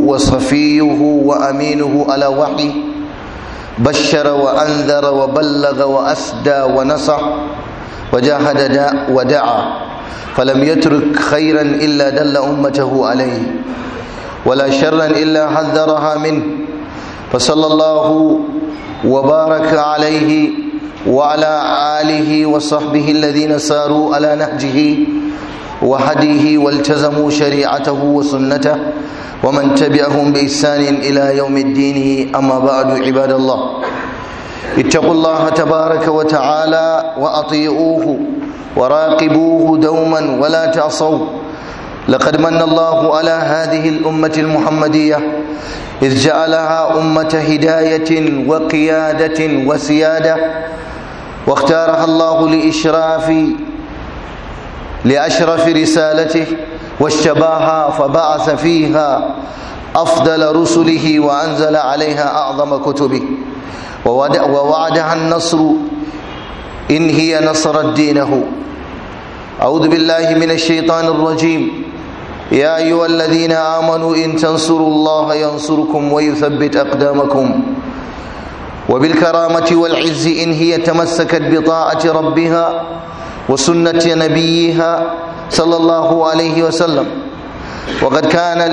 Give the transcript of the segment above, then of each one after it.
وصفيه وأمينه على وحيه، بشر وأنذر وبلغ وأسدى ونصح وجاهد ودعا، فلم يترك خيرا إلا دل أمته عليه، ولا شرا إلا حذرها منه، فصلى الله وبارك عليه وعلى آله وصحبه الذين ساروا على نهجه وهديه والتزموا شريعته وسنته، ومن تبعهم بإحسان إلى يوم الدين. أما بعد، عباد الله، اتقوا الله تبارك وتعالى وأطيعوه وراقبوه دوما ولا تعصوه. لقد من الله على هذه الأمة المحمدية إذ جعلها أمة هداية وقيادة وسيادة، واختارها الله لأشرف رسالته، واشتباها فبعث فيها أفضل رسله، وأنزل عليها أعظم كتبه، ووعدها النصر إن هي نصرت دينه. أعوذ بالله من الشيطان الرجيم. يا أيها الذين آمنوا إن تنصروا الله ينصركم ويثبت أقدامكم. وبالكرامة والعز إن هي تمسكت بطاعة ربها وسنة نبيها صلى الله عليه وسلم. وقد كان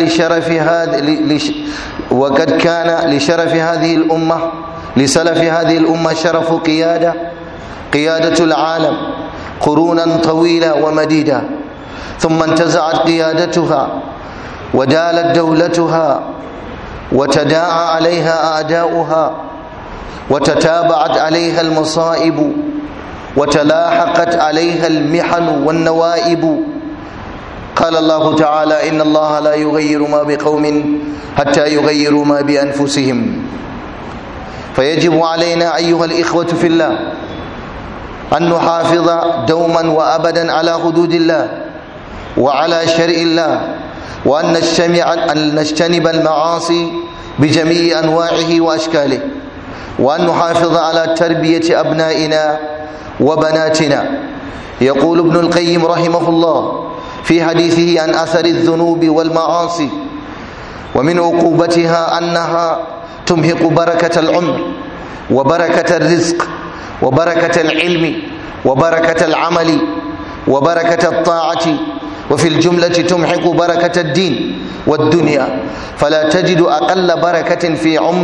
لشرف هذه الأمة، لسلف هذه الأمة شرف قيادة العالم قرونا طويلة ومديدة، ثم انتزعت قيادتها ودالت دولتها، وتداعى عليها أعداؤها، وتتابعت عليها المصائب، وتلاحقت عليها المحن والنوائب. قال الله تعالى: إن الله لا يغير ما بقوم حتى يغيروا ما بأنفسهم. فيجب علينا أيها الإخوة في الله أن نحافظ دوما وأبدا على حدود الله وعلى شرع الله، وأن نجتنب المعاصي بجميع أنواعه وأشكاله، وأن نحافظ على تربية أبنائنا وبناتنا. يقول ابن القيم رحمه الله في حديثه عن أثر الذنوب والمعاصي: ومن عقوبتها أنها تمحق بركة العمر وبركة الرزق وبركة العلم وبركة العمل وبركة الطاعة، وفي الجملة تمحق بركة الدين والدنيا. فلا تجد أقل بركة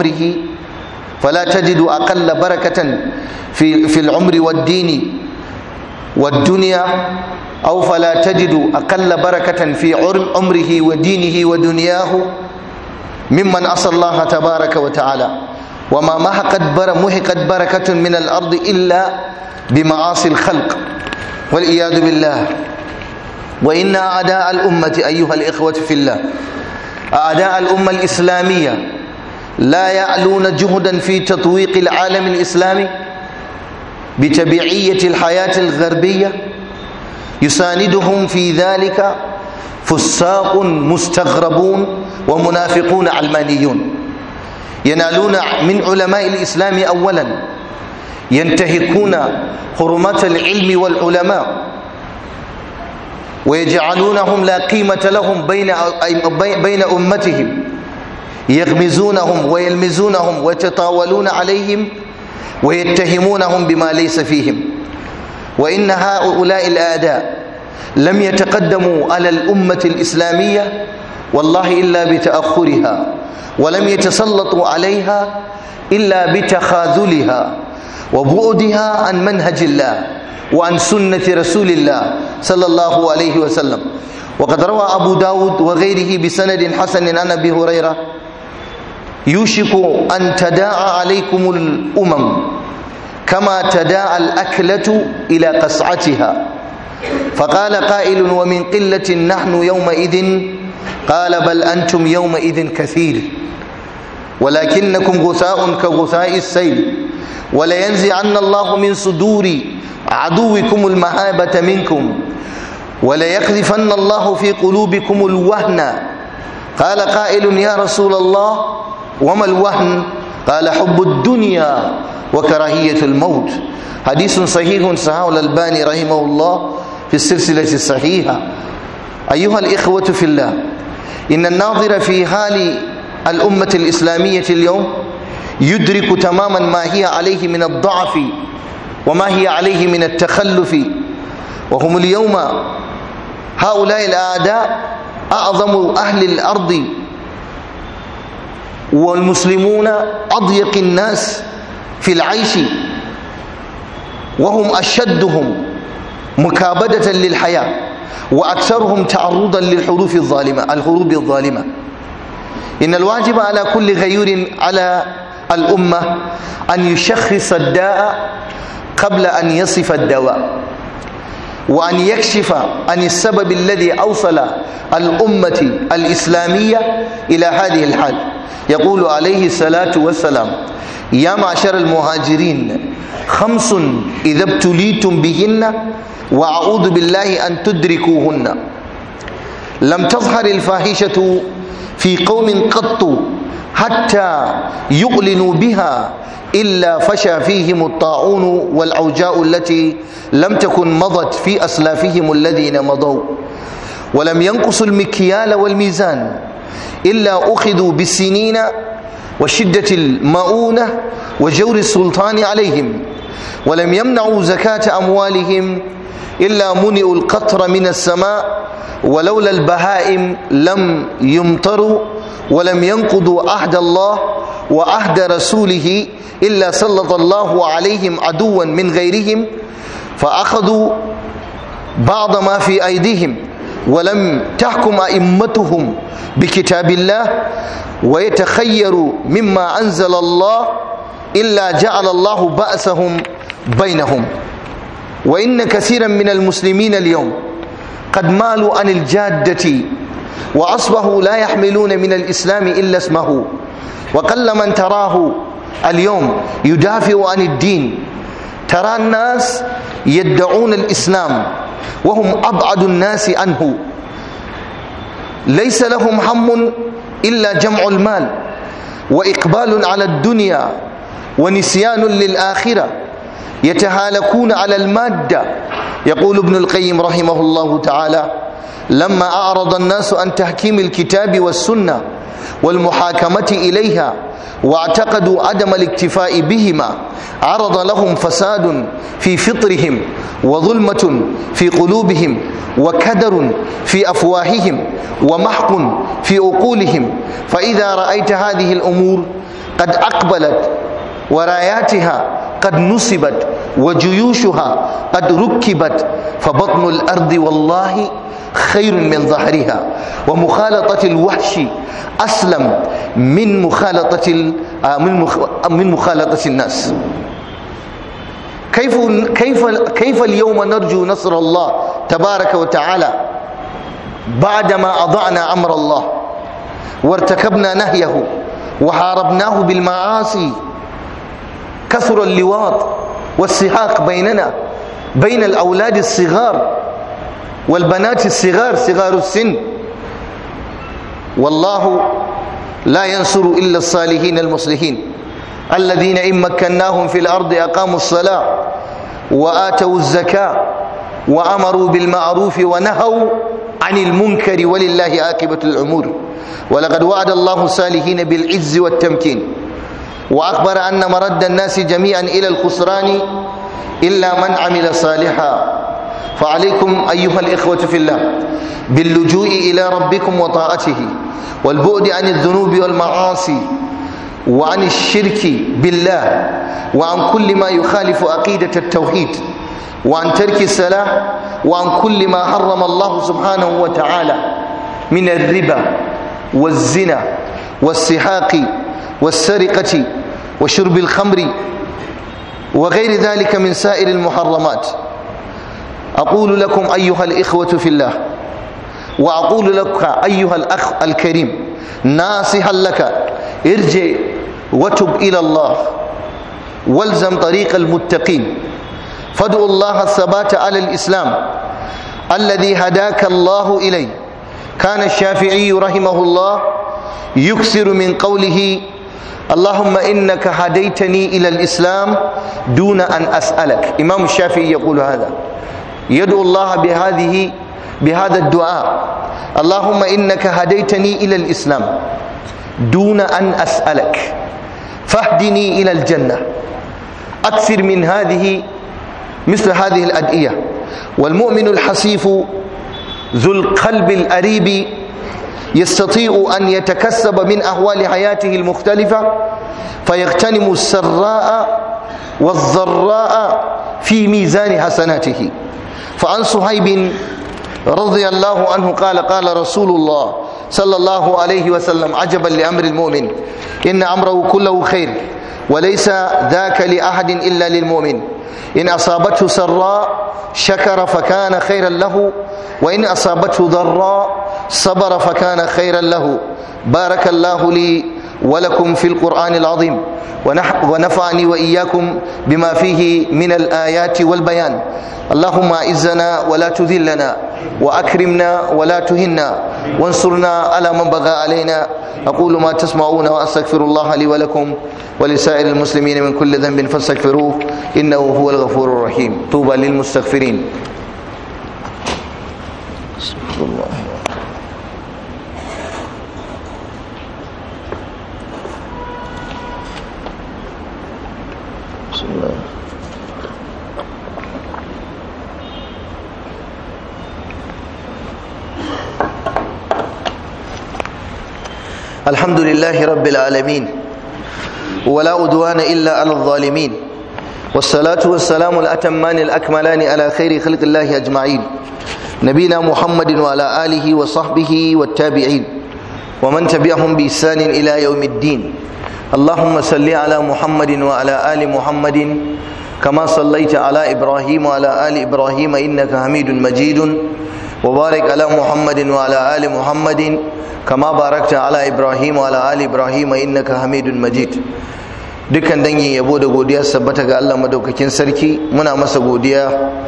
في العمر والدين والدنيا، أو فلا تجد أقل بركة في عمره ودينه ودنياه ممن عصى الله تبارك وتعالى. وما محقت بركة من الأرض إلا بمعاصي الخلق، والعياذ بالله. وإن أعداء الأمة أيها الإخوة في الله، أعداء الأمة الإسلامية لا يعلون جهدا في تطويق العالم الإسلامي بتبعية الحياة الغربية. يساندهم في ذلك فساق مستغربون ومنافقون علمانيون، ينالون من علماء الإسلام أولا، ينتهكون حرمات العلم والعلماء، ويجعلونهم لا قيمة لهم بين أمتهم، يغمزونهم ويلمزونهم ويتطاولون عليهم ويتهمونهم بما ليس فيهم. وإن هؤلاء الأعداء لم يتقدموا على الأمة الإسلامية والله إلا بتأخرها، ولم يتسلطوا عليها إلا بتخاذلها وبعدها عن منهج الله وعن سنة رسول الله صلى الله عليه وسلم. وقد روى أبو داود وغيره بسند حسن عن أبي هريرة: يوشك أن تداعى عليكم الأمم كما تداعى الأكلة إلى قصعتها. فقال قائل: ومن قلة نحن يومئذ؟ قال: بل أنتم يومئذ كثير، ولكنكم غثاء كغثاء السيل، ولينزعن الله من صدور عدوكم المهابة منكم، وليقذفن الله في قلوبكم الوهن. قال قائل: يا رسول الله وما الوهن؟ قال: حب الدنيا وكراهية الموت. حديث صحيح صححه الألباني رحمه الله في السلسلة الصحيحة. أيها الإخوة في الله، إن الناظر في حال الأمة الإسلامية اليوم يدرك تماما ما هي عليه من الضعف وما هي عليه من التخلف. وهم اليوم هؤلاء الأعداء أعظم أهل الأرض، والمسلمون أضيق الناس في العيش، وهم أشدهم مكابدة للحياة وأكثرهم تعرضا للحروب الظالمة. إن الواجب على كل غيور على الأمة أن يشخص الداء قبل أن يصف الدواء، وأن يكشف عن السبب الذي أوصل الأمة الإسلامية إلى هذه الحال. يقول عليه الصلاة والسلام: يا معشر المهاجرين 5 إذا ابتليتم بهن وأعوذ بالله أن تدركوهن. لم تظهر الفاحشة في قوم قط حتى يعلنوا بها إلا فشى فيهم الطاعون والأوجاع التي لم تكن مضت في أسلافهم الذين مضوا، ولم ينقصوا المكيال والميزان إلا أخذوا بالسنين وشدة المؤونة وجور السلطان عليهم، ولم يمنعوا زكاة أموالهم إلا منئوا القطر من السماء، ولولا البهائم لم يمطروا، ولم ينقضوا عهد الله وعهد رسوله إلا سلط الله عليهم عدوا من غيرهم فأخذوا بعض ما في أيديهم، ولم تحكم أئمتهم بكتاب الله ويتخيروا مما أنزل الله إلا جعل الله بأسهم بينهم. وإن كثيرا من المسلمين اليوم قد مالوا عن الجادة وأصبحوا لا يحملون من الإسلام إلا اسمه، وقل من تراه اليوم يدافع عن الدين. ترى الناس يدعون الإسلام وهم أبعد الناس عنه، ليس لهم هم إلا جمع المال وإقبال على الدنيا ونسيان للآخرة، يتهالكون على المادة. يقول ابن القيم رحمه الله تعالى: لما أعرض الناس عن تحكيم الكتاب والسنة والمحاكمة إليها واعتقدوا عدم الاكتفاء بهما، عرض لهم فساد في فطرهم وظلمة في قلوبهم وكدر في أفواههم ومحق في عقولهم. فإذا رأيت هذه الأمور قد أقبلت وراياتها قد نصبت وجيوشها قد ركبت، فبطن الأرض والله خير من ظهرها، ومخالطة الوحش أسلم من مخالطة الناس. كيف اليوم نرجو نصر الله تبارك وتعالى بعدما أضعنا أمر الله وارتكبنا نهيه وحاربناه بالمعاصي؟ كثر اللواط والسحاق بيننا، بين الأولاد الصغار والبنات الصغار صغار السن. والله لا ينصر إلا الصالحين المصلحين الذين إن مكناهم في الأرض أقاموا الصلاة وآتوا الزكاة وأمروا بالمعروف ونهوا عن المنكر ولله عاقبة الأمور. ولقد وعد الله الصالحين بالعز والتمكين، وأخبر أن مرد الناس جميعا إلى الخسران إلا من عمل صالحا. فعليكم أيها الإخوة في الله باللجوء إلى ربكم وطاعته، والبعد عن الذنوب والمعاصي وعن الشرك بالله، وعن كل ما يخالف عقيدة التوحيد، وعن ترك الصلاة، وعن كل ما حرم الله سبحانه وتعالى من الربا والزنا والسحاق والسرقة وشرب الخمر وغير ذلك من سائر المحرمات. أقول لكم أيها الإخوة في الله، وأقول لك أيها الأخ الكريم ناصحا لك: ارجع وتب إلى الله والزم طريق المتقين، فادعوا الله الثبات على الإسلام الذي هداك الله إليه. كان الشافعي رحمه الله يكثر من قوله: اللهم إنك هديتني إلى الإسلام دون أن أسألك. إمام الشافعي يقول هذا، يدعو الله بهذا الدعاء: اللهم إنك هديتني إلى الإسلام دون أن أسألك فاهدني إلى الجنة. أكثر من مثل هذه الأدعية. والمؤمن الحصيف ذو القلب الأريب يستطيع أن يتكسب من أحوال حياته المختلفة فيغتنم السراء والضراء في ميزان حسناته. فعن صهيب رضي الله عنه قال قال رسول الله صلى الله عليه وسلم عجبا لأمر المؤمن إن أمره كله خير وليس ذاك لأحد إلا للمؤمن إن أصابته سراء شكر فكان خيرا له وإن أصابته ضراء صبر فكان خيرا له. بارك الله لي ولكم في القرآن العظيم ونفعني وإياكم بما فيه من الآيات والبيان. اللهم أعزنا ولا تذلنا وأكرمنا ولا تهنا وانصرنا على من بغى علينا. أقول ما تسمعون وأستغفر الله لي ولكم ولسائر المسلمين من كل ذنب فاستغفروه إنه هو الغفور الرحيم. طوبى للمستغفرين. استغفر الله. الحمد لله رب العالمين ولا عدوان إلا على الظالمين والصلاة والسلام الأتمان الأكملان على خير خلق الله أجمعين نبينا محمد وعلى آله وصحبه والتابعين ومن تبعهم بإحسان إلى يوم الدين. اللهم صل على محمد وعلى آل محمد كما صليت على إبراهيم وعلى آل إبراهيم إنك حميد مجيد وبارك على محمد وعلى آل محمد كما باركت على إبراهيم وعلى آل إبراهيم إنك حميد مجيد. dukkan dangin yabo da godiya sabbata ga Allah madaukakin sarki. Muna masa godiya,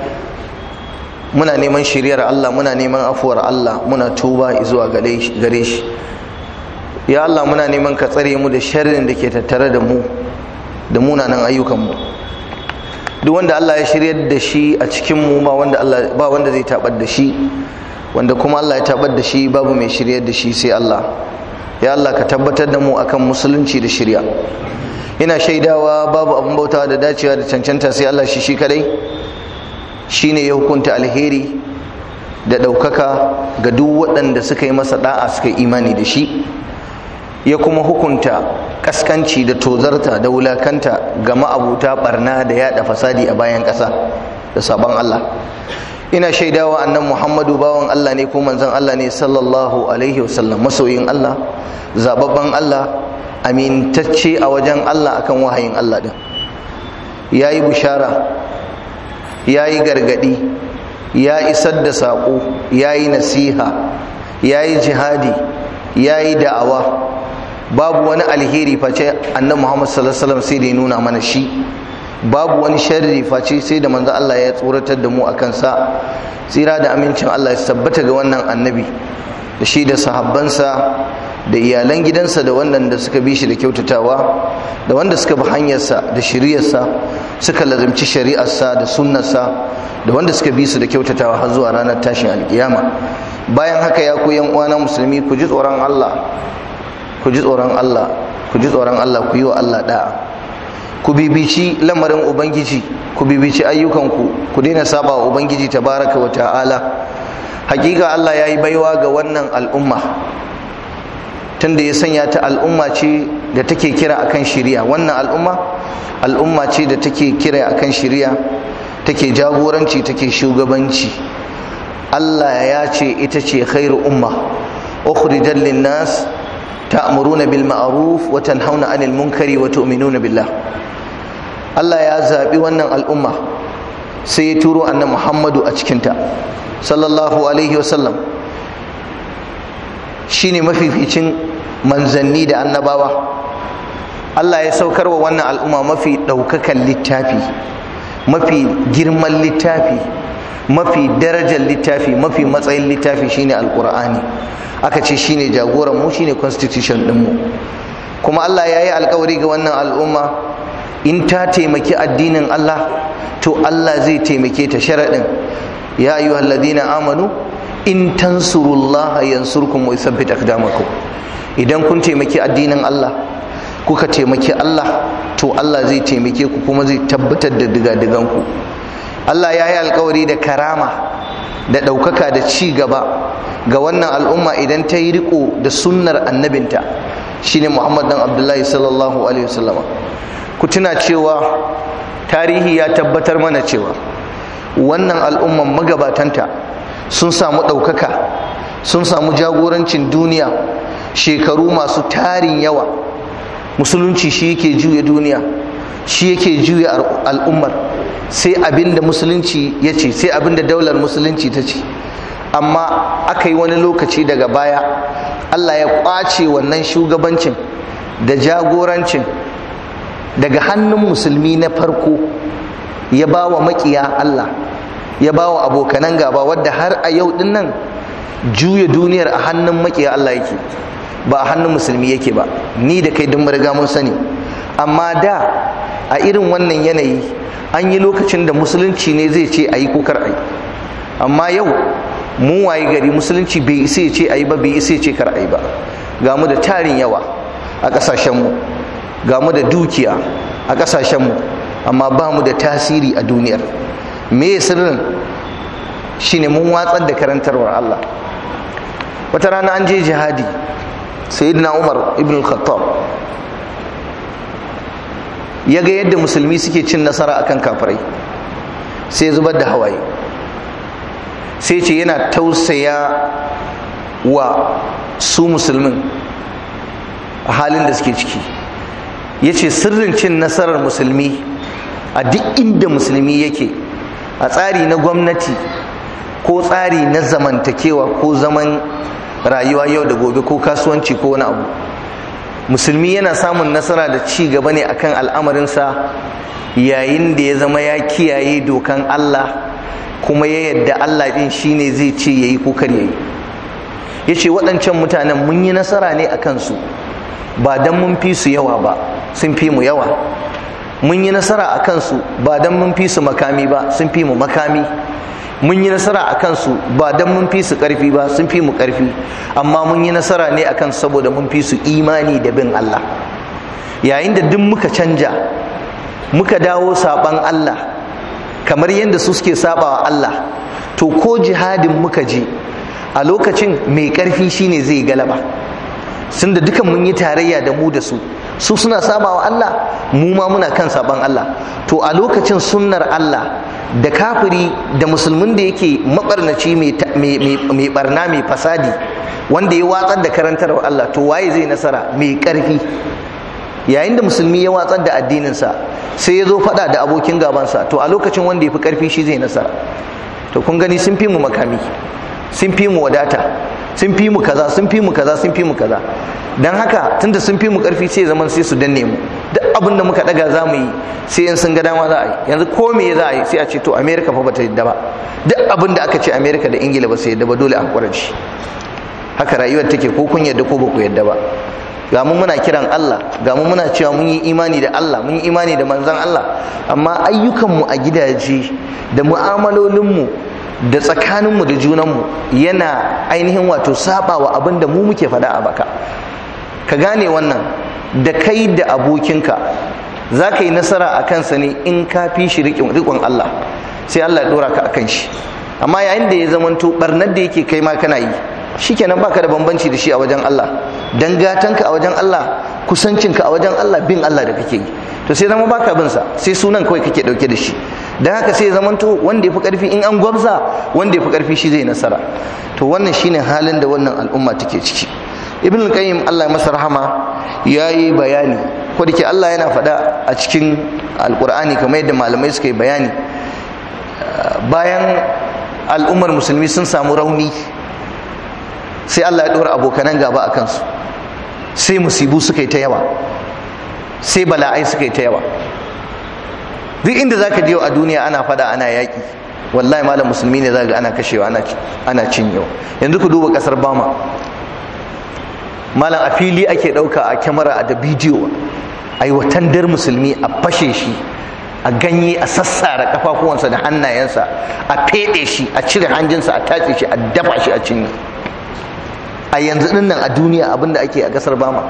muna neman shiriyar Allah, muna neman afuwar Allah, muna tuba zuwa gare shi. Ya Allah, muna neman ka tsare mu da sharrin da ke tattare da mu da munanan ayyukan mu. Duk wanda Allah ya shiryar da shi a cikin mu ba wanda zai tabar da shi, wanda kuma Allah ya tabar da shi babu mai shiryar da shi sai Allah. Ya Allah, ka tabbatar da mu akan musulunci da shirya. Ina shaidawa babu abin bautawa da dacewa da cancanta sai Allah shi kadai. Shine ya hukunta alheri da ɗaukaka ga duk waɗanda suka yi masa da'a suka yi imani da shi, ya kuma hukunta kaskanci da tozarta da wulakanta ga ma'abuta barna da yada fasadi a bayan ƙasa da sabon Allah. Ina shaidawa annan Muhammadu bawan Allah ne ko manzon Allah ne sallallahu alaihi wasallam, masoyin Allah, zababban Allah, amintacce a wajen Allah akan wahayin Allah din. Yayi bushara, yayi gargadi, ya isar da sako, yayi nasiha, yayi jihadi, yayi da'awa. Babu wani alheri face annabi Muhammad sallallahu alaihi wasallam sai da ya nuna mana shi. Babu wani sharri face sai da manzo Allah ya tsoratar da mu akan sa. Tsira da amincin Allah ya tabbata ga wannan annabi da shi da sahabbansa da iyalan gidansa da wannan da suka bi shi da kyautatawa, da wanda suka bi hanyarsa da shiriyarsa suka lazimci shari'arsa da sunnarsa, da wanda suka bi su da kyautatawa har zuwa ranar tashin alkiyama. Bayan haka ya ku yan uwana musulmi, ku ji tsoron Allah, ku ji tsoron Allah, ku ji tsoron Allah, ku yi wa Allah da'a, ku bibici lamarin ubangiji, ku bibici ayyukanku, ku daina saba wa ubangiji tabaraka wa ta'ala. Hakika Allah ya yi baiwa ga wannan al'umma tunda ya sanya ta al'umma ce da take kira akan shiriya. Wannan al'umma ce da take kira akan shiriya, take jagoranci, take shugabanci. Allah ya ce ita ce khairu umma ukhrijat lin-nas ta'muruna bil ma'ruf wa tanhauna 'anil munkari wa tu'minuna billah. Allah ya zabi wannan al'umma sai ya turo annabi Muhammadu a cikin ta sallallahu alaihi wasallam. Shine mafificin manzanni da annabawa. Allah ya saukar wa wannan al'umma mafi daukakan littafi, mafi girman littafi, mafi darajar littafi, mafi matsayin littafi shine alqur'ani. Aka ce shine jagoran mu, shine constitution din mu. Kuma Allah ya yi alkawari ga wannan al'umma in ta taimaki addinin Allah to Allah zai taimake ta. Sharadin ya ayyuhalladhina amanu in tansurullaha yansurkum wa yuthabbit aqdamakum. idan kun taimaki addinin Allah kuka taimaki Allah, to Allah zai taimake ku kuma zai tabbatar da digadiganku. Allah ya yi alkawari da karama da ɗaukaka da ci gaba ga wannan al'umma idan ta yi riko da sunnar annabinta shine Muhammad dan Abdullahi sallallahu alaihi wasallam. Ku tuna cewa tarihi ya tabbatar mana cewa wannan al'umman magabatanta sun samu ɗaukaka, sun samu jagorancin duniya shekaru masu tarin yawa. Musulunci shi yake juya duniya, shi yake juya al'ummar, sai abinda musulunci ya ce, sai abinda daular musulunci ta ce. Amma aka yi wani lokaci daga baya Allah ya kwace wannan shugabancin da jagorancin daga hannun musulmi na farko, ya ba wa makiya Allah, ya ba wa abokanan gaba, wadda har a yau din nan juya duniyar a hannun makiya Allah yake, ba a hannun musulmi yake ba. Ni da kai dun riga mun sani. Amma da a irin wannan yanayi an yi lokacin da musulunci ne zai ce a yi ko kar a yi. Amma yau mun waye gari musulunci bai isa ya ce a yi ba, bai isa ya ce kar a yi ba. Ga mu da tarin yawa a ƙasashenmu, ga mu da dukiya a ƙasashenmu, amma ba mu da tasiri a duniyar. Me sirrin? Shine mun watsar da karantarwar Allah. Wata rana an je jihadi, sayyidina Umar ibn al-Khattab ya ga yadda musulmi suke cin nasara akan kafirai, sai zubar da hawaye, sai ce yana tausaya wa su musulmin a halin da suke ciki. Ya ce sirrin cin nasarar musulmi a duk inda musulmi yake, a tsari na gwamnati ko tsari na zamantakewa ko zaman rayuwa yau da gobe ko kasuwanci ko wani abu, musulmi yana samun nasara da ci gaba ne akan al'amarinsa yayin da ya zama ya kiyaye dokan Allah, kuma ya yadda Allah din shine zai ce yayi ko kar yayi. Yace waɗancan mutanen mun yi nasara ne akan su ba dan mun fi su yawa ba, sun fi mu yawa. Mun yi nasara akan su ba dan mun fi su makami ba, sun fi mu makami. Mun yi nasara a kansu ba don mun fi su ƙarfi ba, sun fi mu ƙarfi. Amma mun yi nasara ne a kansu saboda mun fi su imani da bin Allah. Yayin da duk muka canja, muka dawo saɓan Allah kamar yadda su suke saɓawa Allah, to ko jihadin muka je a lokacin mai ƙarfi shine zai galaba. Sun da dukan mun yi tarayya da mu da su, su suna saɓawa Allah, mu ma muna kan saɓan Allah. To a lokacin sunnar Allah da kafiri da musulmin da yake mabarnaci mai barna mai fasadi, wanda ya watsar da karantarwa Allah, to waye zai nasara? Mai karfi. Yayin da musulmi ya watsar da addininsa sai ya zo fada da abokin gabansa, to a lokacin wanda ya fi karfi shi zai nasara. To kun gani sun fi mu makami, sun fi mu wadata, sun fi mu kaza, sun fi mu kaza, sun fi mu kaza. Dan haka tunda sun fi mu karfi sai zaman sai su danne mu. Duk abin da muka daga za mu yi sai in sun ga dama za a yi. Yanzu ko me za a yi sai a ce to America fa bata yadda ba. Duk abin da aka ce America da Ingila ba su yadda ba, dole a hakura shi. Haka rayuwar take, ko kun yadda ko ba ku yadda ba. Ga mu muna kiran Allah, ga mu muna cewa mun yi imani da Allah, mun yi imani da manzon Allah, amma ayyukanmu a gidaje da mu'amalolinmu da tsakaninmu da junanmu yana ainihin wato sabawa abin da mu muke faɗa a baka. Ka gane wannan, da kai da abokinka za ka yi nasara a kansa ne in ka fi shi riƙon Allah, sai Allah ya ɗora ka a kan shi. Amma yayin da ya zamanto ɓarnar da yake kai ma kana yi, shikenan baka da bambanci da shi a wajen Allah. Dangatanka a wajen Allah, kusancinka a wajen Allah, bin Allah da kake yi, to sai zama baka bin sa, sai sunan kawai kake dauke da shi. Dan haka sai zamanto wanda yafi karfi in an gwabza, wanda yafi karfi shi zai nasara. To wannan shine halin da wannan al'umma take ciki. Ibn al-Qayyim Allah ya masa rahama yayi bayani, ko dake Allah yana faɗa a cikin Al-Qur'ani kamar yadda malamai suka yi bayani, bayan al'ummar musulmi sun samu rauni sai Allah ya ɗora abokanan gaba a kansu, sai musibu suka yi ta yawa, sai bala'ai suka yi ta yawa. Duk inda za ka je a duniya ana fada ana yaƙi, wallahi malam musulmi ne za ga ana kashewa ana cinyewa. Yanzu ku duba ƙasar Bama, malam a fili ake ɗauka a kyamara da bidiyo, a yi watandar musulmi a fashe shi, a ganye a sassara kafafuwansa da hannayensa, a feɗe shi, a cire hanjinsa, a tace shi, a dafa shi, a cinye. a yanzu din nan a duniya abinda ake a kasar Bama.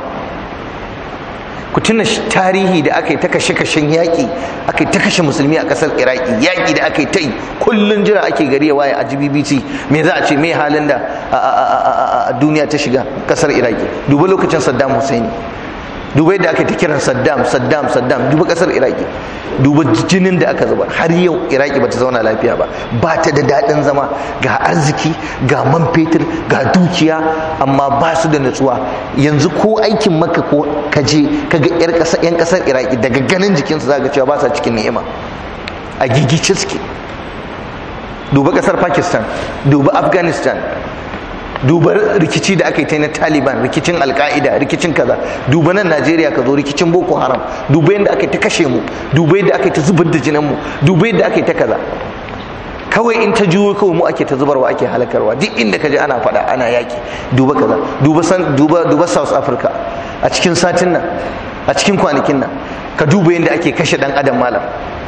Ku tuna tarihi da aka yi ta kashe-kashen yaƙi, aka yi ta kashe musulmi a ƙasar Iraki, yaƙi da aka yi ta yi kullum jira ake gari ya waye a GBBC me za a ce me halin da a duniya ta shiga ƙasar Iraki. Duba lokacin Saddam Hussein, duba yadda aka yi ta kiran Saddam, duba ƙasar Iraki, duba jinin da aka zubar. Har yau Iraki bata zauna lafiya ba, ba ta da daɗin zama, ga arziki, ga man fetur, ga dukiya, amma ba su da nutsuwa. Yanzu ko aikin Makka ko kaje kaga yan ƙasar Iraki, daga ganin jikinsu za ga cewa ba sa cikin ni'ima, a gigice suke. Duba ƙasar Pakistan, duba Afghanistan, duba rikici da aka yi ta na Taliban, rikicin Al-Qaida, rikicin kaza. Duba nan Najeriya ka zo rikicin Boko Haram, duba yadda aka yi ta kashe mu, duba yadda aka yi ta zubar da jinin mu, duba yadda aka yi ta kaza. Kawai in ta juyo kawai mu ake ta zubarwa, ake halakarwa. Duk inda ka je ana faɗa, ana yaki. Duba kaza, duba South Africa a cikin satin nan, a cikin kwanakin nan, ka duba yadda ake kashe dan adam malam.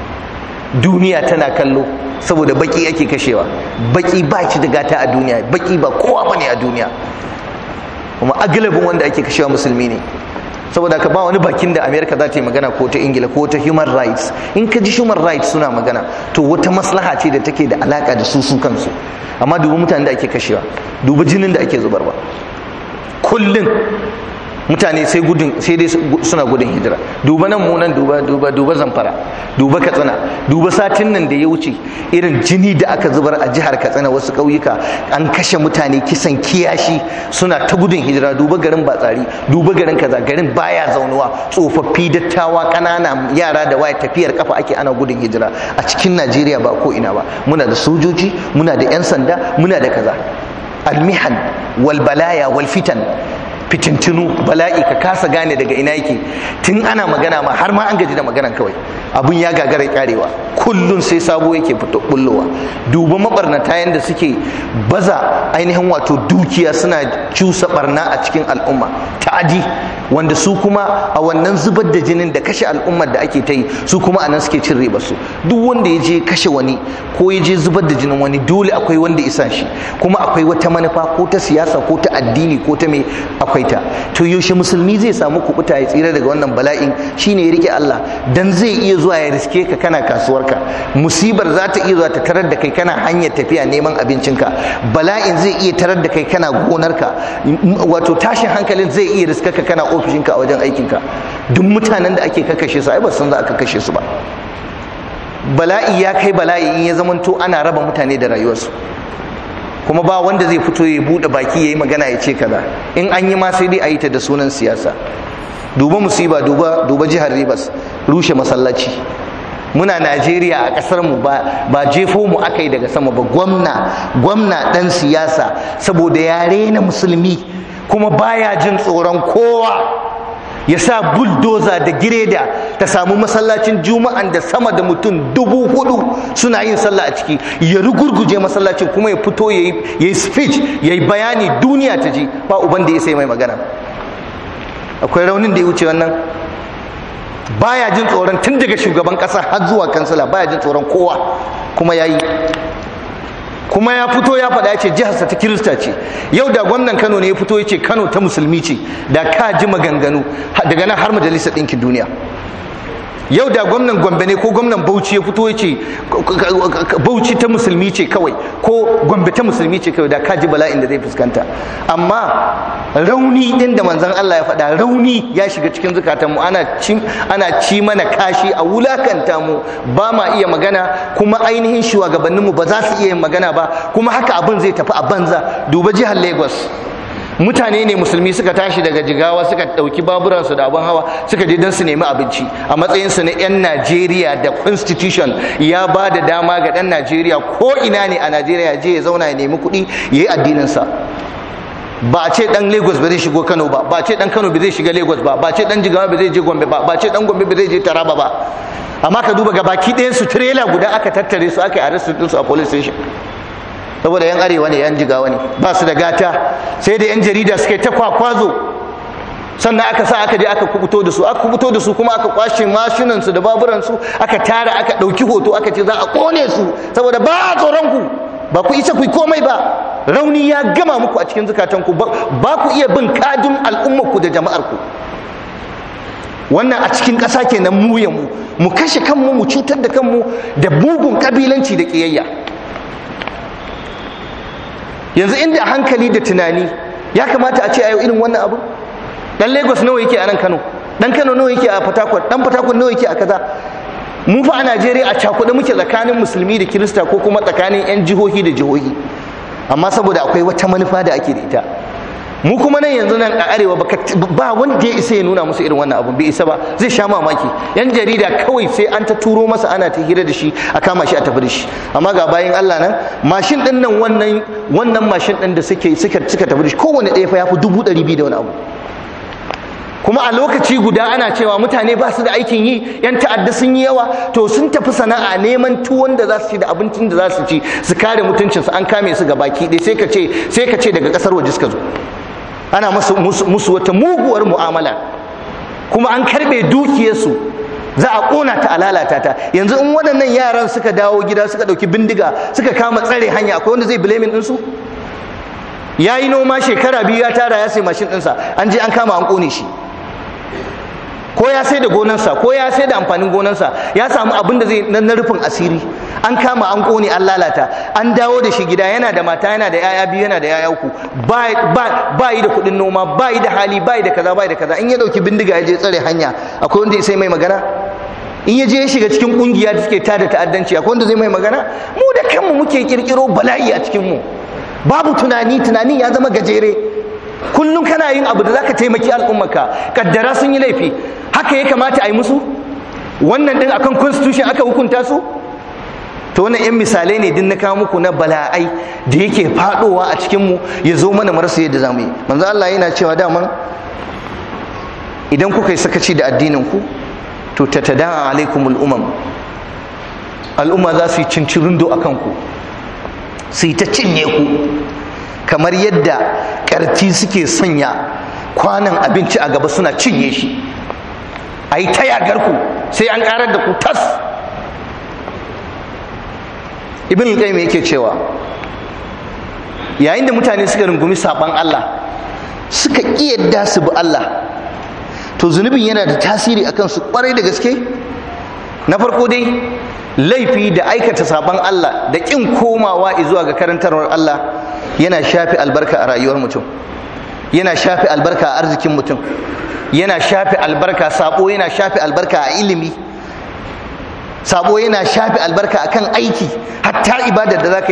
Duniya tana kallo saboda baki ake kashewa. Baki ba shi da gata a duniya, baki ba kowa bane a duniya, kuma agalabin wanda ake kashewa musulmi ne. Saboda ka ba wani bakin da America za ta yi magana, ko ta Ingila, ko ta human rights. In ka ji human rights suna magana, to wata maslaha ce da take da alaka da su kansu. Amma duba mutanen da ake kashewa, duba jinin da ake zubarwa kullum. Mutane sai dai suna gudun hijira. Duba nan mu nan, duba Zamfara, duba Katsina, duba satin nan da ya wuce irin jini da aka zubar a jihar Katsina, wasu ƙauyuka an kashe mutane kisan kiyashi, suna ta gudun hijira. Duba garin Batsari, duba garin kaza, garin baya zaunuwa, tsofaffi, dattawa, ƙanana, yara da waya, tafiyar kafa ake ana gudun hijira a cikin Najeriya, ba ko ina ba. Muna da sojoji, muna da 'yan sanda, muna da kaza. Almihan wal balaya wal fitan, fitintinu, bala'i, ka kasa gane daga ina yake. Tun ana magana ma har ma an gaji da maganan kawai, abun ya gagara karewa, kullun sai sabo yake fito bullowa. Duba mabarnata yanda suke baza ainihin wato dukiya, suna cusa barna a cikin al'umma, ta'adi, wanda su kuma a wannan zubar da jinin da kashe al'ummar da ake ta yi, su kuma anan suke cin riba su. Duk wanda ya je kashe wani ko ya je zubar da jinin wani, dole akwai wanda isa shi, kuma akwai wata manufa, ko ta siyasa ko ta addini ko ta me, akwai ta. To yaushe musulmi zai samu kubuta ya tsira daga wannan bala'in? Shine ya rike Allah. Dan zai iya zuwa ya riske ka kana kasuwarka, musibar za ta iya zuwa ta tarar da kai kana hanyar tafiya neman abincinka, bala'in zai iya tarar da kai kana gonarka, wato tashin hankalin zai iya riska ka kana ofishinka a wajen aikinka. Duk mutanen da ake kakashe su ai ba san za a kakashe su ba. Bala'i ya kai bala'i in ya zamanto ana raba mutane da rayuwarsu, kuma ba wanda zai fito ya bude baki ya yi magana ya ce kaza. In an yi ma sai dai a yi ta da sunan siyasa. Duba musiba, duba jihar Rivers, rushe masallaci. Muna Najeriya, a kasar mu ba jefo mu aka yi daga sama ba. Gwamna dan siyasa, saboda ya rena musulmi kuma baya jin tsoron kowa, ya sa bulldozer da gireda ta samu masallacin juma'an da sama da mutum 4,000 suna yin sallah a ciki, ya rugurguje masallacin, kuma ya fito ya yi speech, ya yi bayani, duniya ta ji. Ba uban da ya sai mai magana. Akwai raunin da ya wuce wannan? Baya jin tsoron, tun daga shugaban kasa har zuwa kansila, baya jin tsoron kowa, kuma ya yi. Kuma ya fito ya faɗa, ya ce jiharsa ta Kirista ce. Yau da gwamnan Kano ne ya fito ya ce Kano ta musulmi ce, da ka ji maganganu daga nan har Majalisar Ɗinkin Duniya. Yau da gwamnan Gombe ne ko gwamnan Bauchi ya fito ya ce Bauchi ta musulmi ce kawai, ko Gombe ta musulmi ce kawai, da ka ji bala'in da zai fuskanta. Amma rauni din da manzon Allah ya faɗa, rauni ya shiga cikin zukatanmu, ana ci mana kashi, a wulakanta mu, ba ma iya magana, kuma ainihin shugabanninmu ba za su iya yin magana ba, kuma haka abin zai tafi a banza. Duba jihar Lagos, mutane ne musulmi suka tashi daga Jigawa, suka ɗauki baburansu da abin hawa, suka je don su nemi abinci a matsayinsu na 'yan Najeriya, da constitution ya ba da dama ga ɗan Najeriya ko ina ne a Najeriya je ya zauna ya nemi kuɗi ya yi addininsa. Ba a ce ɗan Lagos ba zai shigo Kano ba, ba a ce ɗan Kano ba zai shiga Lagos ba, ba a ce ɗan Jigawa ba zai je Gombe ba, ba a ce ɗan Gombe ba zai je Taraba ba. Amma ka duba gabaki ɗayansu trailer guda aka tattare su, aka yi arrest ɗinsu a police station. Saboda 'yan arewa ne, 'yan Jigawa ne, ba su da gata. Sai da 'yan jarida suka yi ta kwakwazo, sannan aka sa aka je aka kubuto da su, kuma aka kwashe mashinansu da baburansu, aka tara, aka ɗauki hoto, aka ce za a ƙone su, saboda ba a tsoron ku, ba ku isa ku yi komai ba. rauni ya gama muku a cikin zukatanku, ba ku iya bin kadin al'ummarku da jama'arku. Wannan a cikin ƙasa kenan mu kashe kanmu, mu cutar da kanmu da bugun kabilanci da ƙiyayya. Yanzu inda hankali da tunani ya kamata a ce a yau irin wannan abu. Dan Lagos nawa yake a nan Kano, dan Kano nawa yake a Port Harcourt, dan Port Harcourt nawa yake a kaza. Mu fa a Najeriya a cakuɗe muke tsakanin musulmi da Kirista ko kuma tsakanin 'yan jihohi da jihohi, amma saboda akwai wata manufa da ake da ita. Mu kuma nan yanzu nan a arewa ba wanda ya isa ya nuna musu irin wannan abun, bai isa ba, zai sha mamaki. 'Yan jarida kawai sai an ta turo masa ana ta hira da shi, a kama shi a tafi da shi. Amma ga bayan Allah nan, mashin din nan wannan mashin din da suka tafi da shi, kowanne ɗaya fa ya fi 200,000 da wani abu. Kuma a lokaci guda ana cewa mutane ba su da aikin yi, 'yan ta'adda sun yi yawa, to sun tafi sana'a neman tuwon da za su ci da abincin da za su ci, su kare mutuncinsu, an kame su ga baki ɗaya, sai ka ce daga ƙasar waje suka zo. Ana musu wata muguwar mu'amala, kuma an karɓe dukiyarsu, za a ƙona ta, a lalata ta. Yanzu in waɗannan yaran suka dawo gida suka ɗauki bindiga suka kama tsare hanya, akwai wanda zai blamin ɗinsu? Ya yi noma shekara 2 ya tara, ya sai mashin ɗinsa, an je an kama an ƙone shi. Ko ya sai da gonansa, ko ya sai da amfanin gonansa, ya samu abin da zai na rufin asiri, an kama an ƙone an lalata, an dawo da shi gida, yana da mata, yana da 'ya'ya 2, yana da 'ya'ya 3, ba yi da kuɗin noma, ba yi da hali, ba yi da kaza, ba yi da kaza. In ya ɗauki bindiga ya je tsare hanya, akwai wanda sai mai magana? In ya je ya shiga cikin ƙungiya da suke tada ta'addanci, akwai wanda zai mai magana? Mu da kanmu muke kirkiro bala'i a cikin mu, babu tunani ya zama gajere. Kullum kana yin abu da zaka taimaki al'ummarka, kaddara sun yi laifi, haka ya kamata a yi musu? Wannan din akan constitution aka hukunta su? To wannan 'yan misalai ne din na kawo muku na bala'ai da yake fadowa a cikin mu, ya zo mana marasa yadda zamu yi. Manzo Allah yana cewa daman idan kuka yi sakaci da addinin ku, to tatada'a alaikumul al'umma za su yi cincirindo akan ku, su yi ta cinye ku, kamar yadda ƙarti suke sanya kwanan abinci a gaba suna cinye shi, a yi ta yagar ku sai an ƙarar da ku tas. Ibn al-Qayyim yake cewa yayin da mutane suka rungumi saban Allah, suka ƙi yadda su bi Allah, to zunubin yana da tasiri akan su ƙwarai da gaske. Na farko dai laifi da aikata saban Allah da ƙin komawa zuwa ga karantarwar Allah yana shafe albarka a rayuwar mutum, yana shafe albarka a arzikin mutum, yana shafe albarka, sabo yana shafe albarka a ilimi, sabo yana shafe albarka akan aiki, hatta ibadar da zaka yi